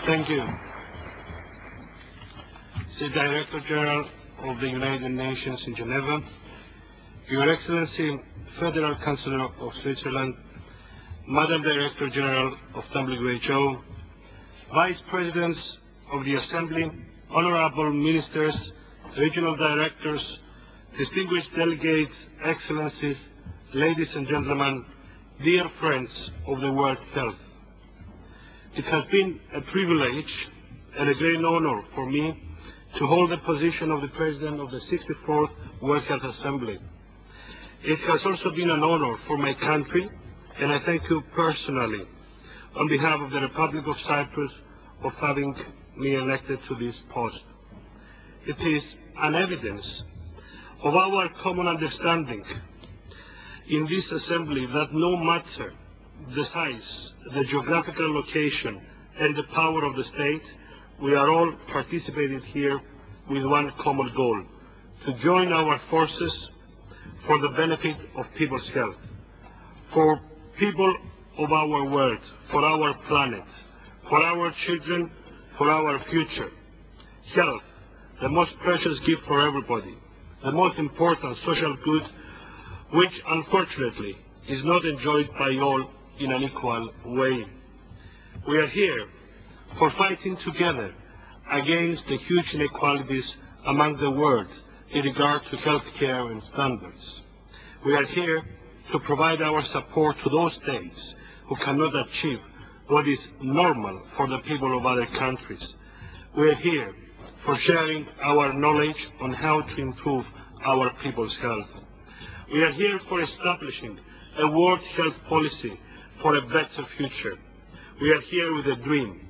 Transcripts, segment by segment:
Thank you. The Director General of the United Nations in Geneva, Your Excellency, Federal Chancellor of Switzerland, Madam Director General of WHO, Vice Presidents of the Assembly, Honorable Ministers, Regional Directors, distinguished delegates, Excellencies, ladies and gentlemen, dear friends of the World Health. It has been a privilege and a great honor for me to hold the position of the President of the 64th World Health Assembly. It has also been an honor for my country, and I thank you personally on behalf of the Republic of Cyprus of having me elected to this post. It is an evidence of our common understanding in this assembly that no matter the size, the geographical location, and the power of the state, we are all participating here with one common goal: to join our forces for the benefit of people's health, for people of our world, for our planet, for our children, for our future. Health, the most precious gift for everybody, the most important social good, which unfortunately is not enjoyed by all in an equal way. We are here for fighting together against the huge inequalities among the world in regard to healthcare and standards. We are here to provide our support to those states who cannot achieve what is normal for the people of other countries. We are here for sharing our knowledge on how to improve our people's health. We are here for establishing a world health policy for a better future. We are here with a dream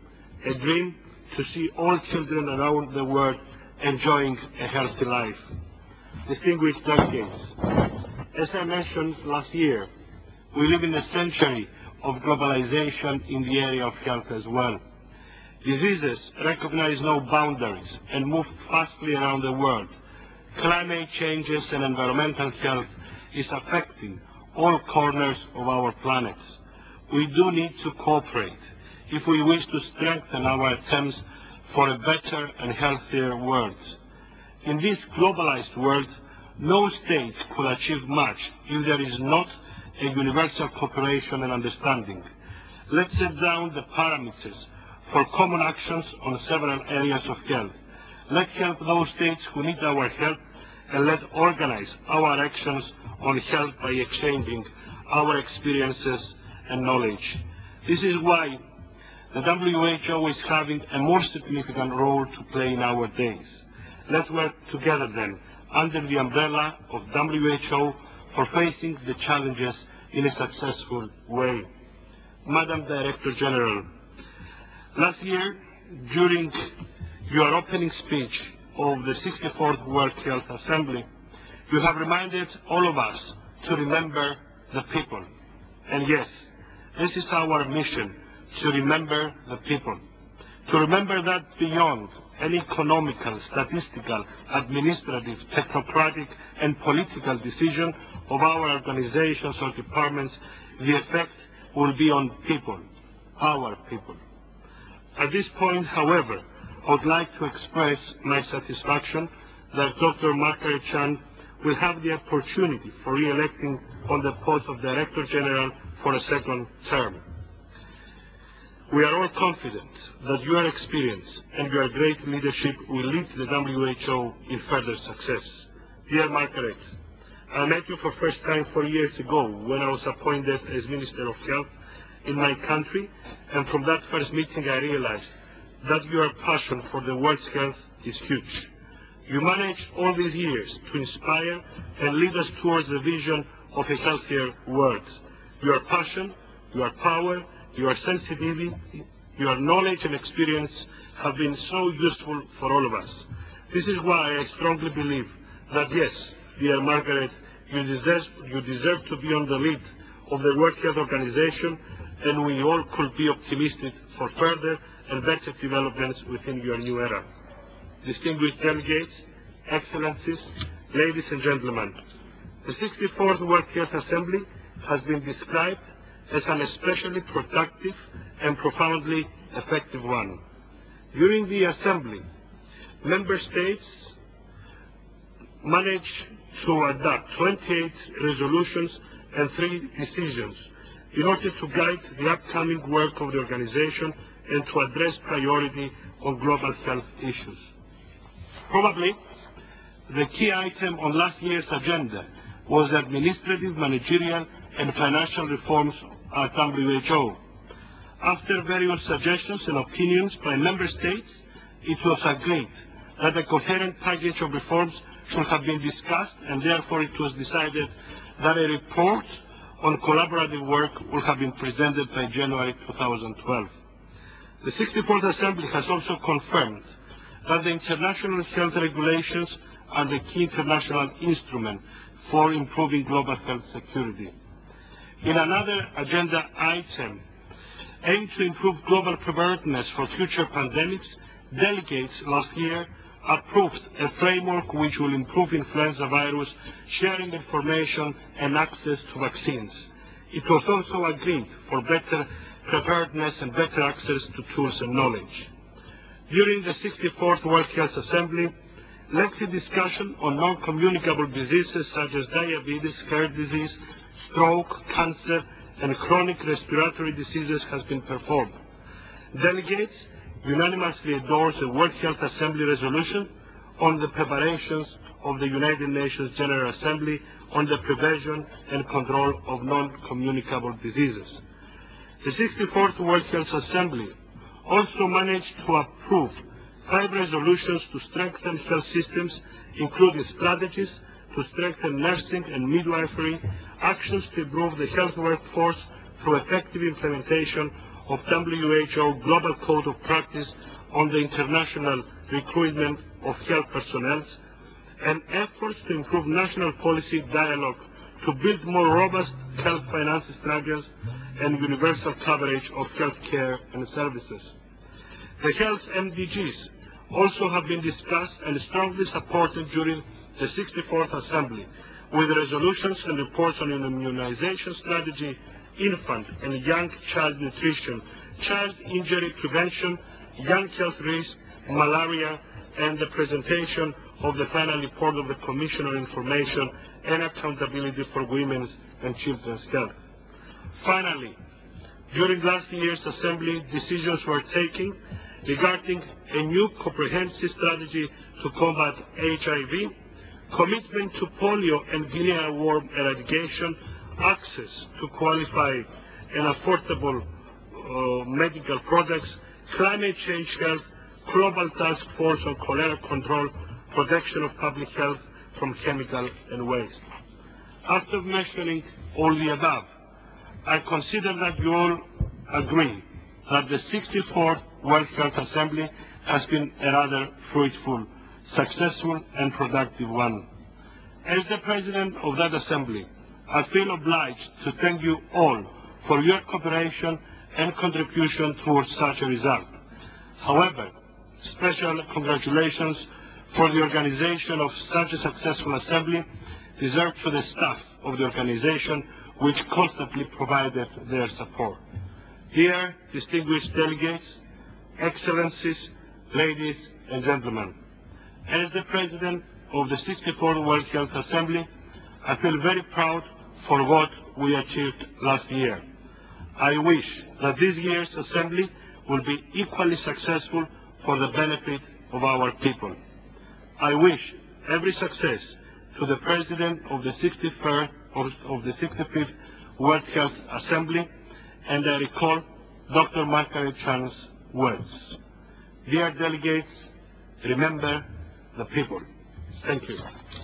to see all children around the world enjoying a healthy life. Distinguished delegates, as I mentioned last year, we live in a century of globalization in the area of health as well. Diseases recognize no boundaries and move fastly around the world. Climate changes and environmental health is affecting all corners of our planet. We do need to cooperate if we wish to strengthen our attempts for a better and healthier world. In this globalized world, no state could achieve much if there is not a universal cooperation and understanding. Let's set down the parameters for common actions on several areas of health. Let's help those states who need our help, and let's organize our actions on health by exchanging our experiences and knowledge. This is why the WHO is having a more significant role to play in our days. Let's work together then, under the umbrella of WHO, for facing the challenges in a successful way. Madam Director General, last year, during your opening speech of the 64th World Health Assembly, you have reminded all of us to remember the people. And yes, this is our mission, to remember the people. To remember that beyond any economical, statistical, administrative, technocratic, and political decision of our organizations or departments, the effect will be on people, our people. At this point, however, I would like to express my satisfaction that Dr. Margaret Chan will have the opportunity for re-electing on the post of Director General for a second term. We are all confident that your experience and your great leadership will lead the WHO in further success. Dear Margaret, I met you for the first time 4 years ago when I was appointed as Minister of Health in my country, and from that first meeting I realized that your passion for the world's health is huge. You managed all these years to inspire and lead us towards the vision of a healthier world. Your passion, your power, your sensitivity, your knowledge and experience have been so useful for all of us. This is why I strongly believe that yes, dear Margaret, you deserve to be on the lead of the World Health Organization, and we all could be optimistic for further and better developments within your new era. Distinguished delegates, Excellencies, ladies and gentlemen, the 64th World Health Assembly has been described as an especially productive and profoundly effective one. During the Assembly, Member States managed to adopt 28 resolutions and 3 decisions in order to guide the upcoming work of the organization and to address priority on global health issues. Probably the key item on last year's agenda was the administrative, managerial and financial reforms at WHO. After various suggestions and opinions by Member States, it was agreed that a coherent package of reforms should have been discussed, and therefore it was decided that a report on collaborative work will have been presented by January 2012. The 64th Assembly has also confirmed that the international health regulations are the key international instrument for improving global health security. In another agenda item, aimed to improve global preparedness for future pandemics, delegates last year approved a framework which will improve influenza virus sharing information and access to vaccines. It was also agreed for better preparedness and better access to tools and knowledge. During the 64th World Health Assembly, lengthy discussion on non-communicable diseases such as diabetes, heart disease, stroke, cancer, and chronic respiratory diseases has been performed. Delegates unanimously endorsed the World Health Assembly resolution on the preparations of the United Nations General Assembly on the prevention and control of non-communicable diseases. The 64th World Health Assembly also managed to approve 5 resolutions to strengthen health systems, including strategies to strengthen nursing and midwifery, actions to improve the health workforce through effective implementation of WHO Global Code of Practice on the international recruitment of health personnel, and efforts to improve national policy dialogue to build more robust health finance structures and universal coverage of health care and services. The health MDGs also have been discussed and strongly supported during the 64th Assembly, with resolutions and reports on an immunization strategy, infant and young child nutrition, child injury prevention, young health risk, malaria, and the presentation of the final report of the Commission on Information and Accountability for Women's and Children's Health. Finally, during last year's Assembly, decisions were taken regarding a new comprehensive strategy to combat HIV, commitment to polio and Guinea worm eradication, access to qualified and affordable medical products, climate change health, global task force on cholera control, protection of public health from chemical and waste. After mentioning all the above, I consider that you all agree that the 64th World Health Assembly has been a rather fruitful, successful and productive one. As the President of that Assembly, I feel obliged to thank you all for your cooperation and contribution towards such a result. However, special congratulations for the organization of such a successful Assembly deserved to the staff of the organization, which constantly provided their support. Dear distinguished delegates, Excellencies, ladies and gentlemen, as the President of the 64th World Health Assembly, I feel very proud for what we achieved last year. I wish that this year's Assembly will be equally successful for the benefit of our people. I wish every success to the President of the 65th World Health Assembly, and I recall Dr. Margaret Chan's words. Dear delegates, remember the people. Thank you.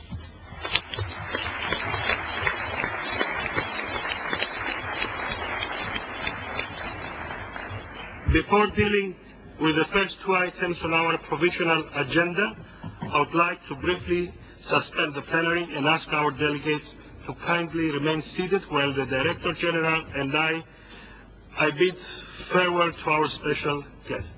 Before dealing with the first 2 items on our provisional agenda, I would like to briefly suspend the plenary and ask our delegates to kindly remain seated while the Director General and I bid farewell to our special guest.